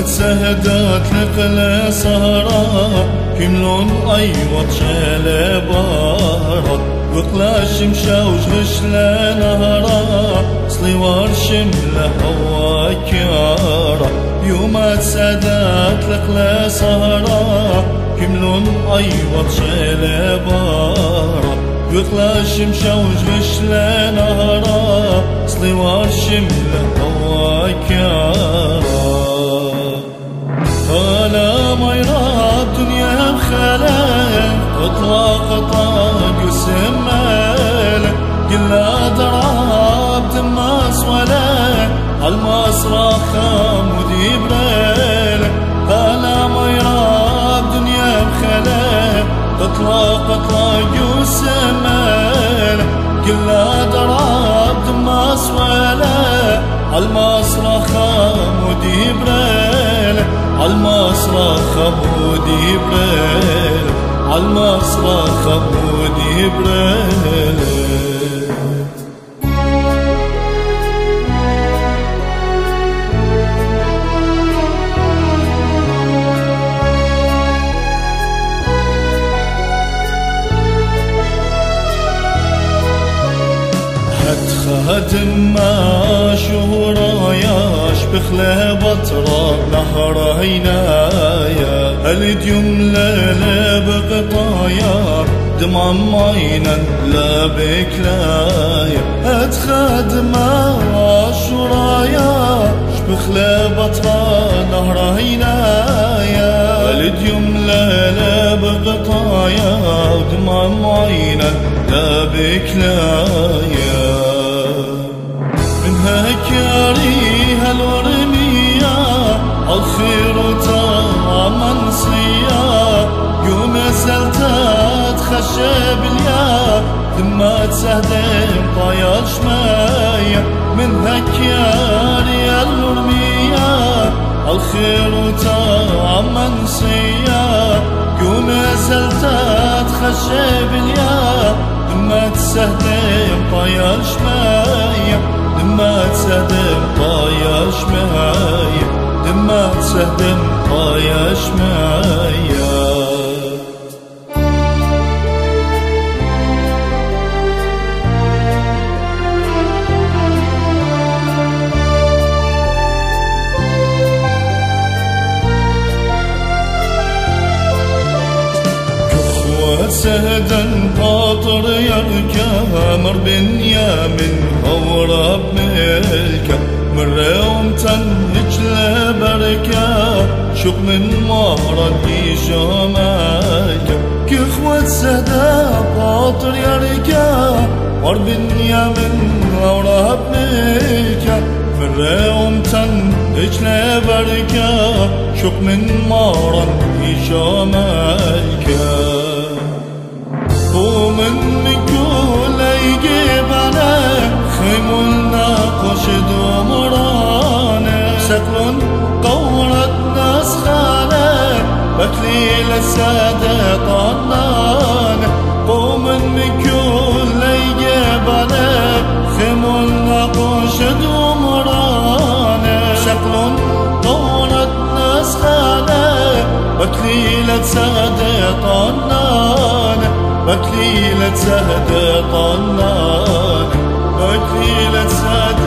سهدات لقلة سهرة كملون أيوة شالة بارة بقلا شمشاوش غشلة نهرة صليوار شملة هوا كيارة يومات سهدات لقلة سهرة كملون أيوة شالة بارة بقلا شمشاوش غشلة نهرة صليوار شملة هوا كيارة خلا ميرا الدنيا بخالك قطا قسمالك قلا دراب دماس ولا المصرخ خامودي برالك خلا ميرا الدنيا بخالك قطا قسمالك قلا دراب دماس ولا المصرخ خامودي برالك المصرخ خمودي بريل المصرخ خمودي بريل خادم ما شهراياش بخلا بطرة نهر هينايا الديوم لا بقطايا دمام عينا لا بكلايا اتخادم ما شهراياش بخلا بطرة نهر هينايا الديوم لا بقطايا دمام عينا لا بكلايا هكاري هالورمية الخير طعما صيا يوم سلتات خشب اليا لما تسهدم طايا شمايا من هكاري هالورمية الخير طعما صيا يوم سلتات خشب اليا لما تسهدم طايا شمايا لما تسهدم طايا شمايا لما تسهدم طايا شمايا سهدا باطر يركا مر بنيامن هورب ملكا من يوم تنهج لبركا شوق من مهرة بيجاماكا كخوة سهدا باطر يركا مر بنيامن هورب ملكا من يوم تنهج لبركا شوق من مهرة بيجاماكا ومن كل يجيبنا خيمولنا قشد ومرانا سكلون قورت ناس خانا بكليل السادة طنانا ومن كل يجيبنا خيمولنا قشد ومرانا سكلون قورت ناس خانا بكليل السادة طنانا بكليلة سهدة طنان بكليلة سهدة